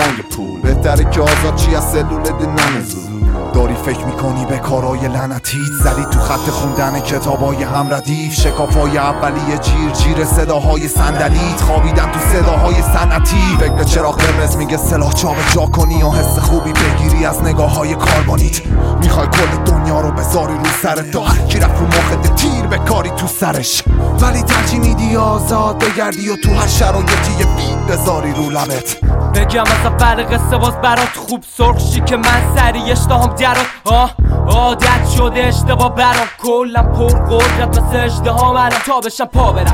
بانگ پول. بهتره که آزاد چی از سلول ننزو. داری فکر میکنی به کارای لعنتیت، زدی تو خط خوندن کتابای هم ردیف، شکافای اولیه جیر صداهای صندلیت، خوابیدن تو صداهای صنعتی. فکر چراغ قرمز میگه سلاح جا کنی و حس خوبی بگیری از نگاههای کاربانیت. میخوای کل دنیا رو بذاری رو سرت، تا هر کی رفت رو مخت تیر بکاری تو سرش، ولی ترجیح میدی آزاد بگردی و تو هر شرایطی یه بید بذاری رو لبت. بگم از اول قصه باز برات خوب سرخشی که من سری اشتهام درات عادت شده اشتباه برام، کلم پر قدرت مثل اشتهام الان تا بشم پا برم.